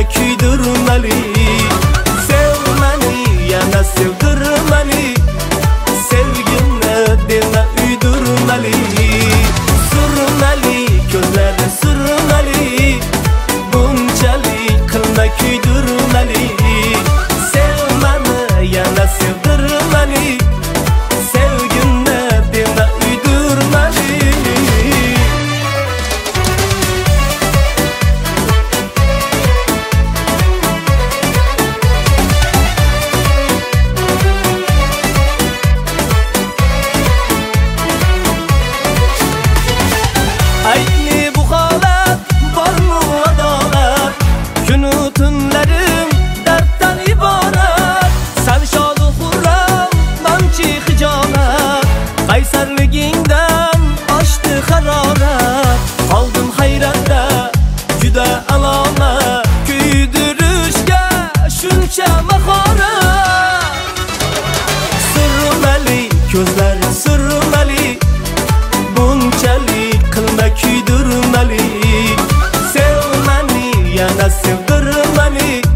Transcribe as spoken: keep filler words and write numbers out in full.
kuydirmali. Sevmani yana sevdirmali. Sevgimni dema uydirmali. Surmali ko'zlari surmali. Bunchalik qilma kuydirmali. Sevmani yana sevdirmali. Sevgimni dema uydirmali. Aytli bu holat bormi adolat? Kunu tunlarim darddan iborat. San shodu xurram manchi hijolat. Qaysarligingdan oshdi harorat. Qoldim hayratda juda alomat. Kuydirishga shuncha mahorat. Surmali ko'zlari surmali. Bunchalik qilma kuydirmali. Sevmani yana sevdirmali.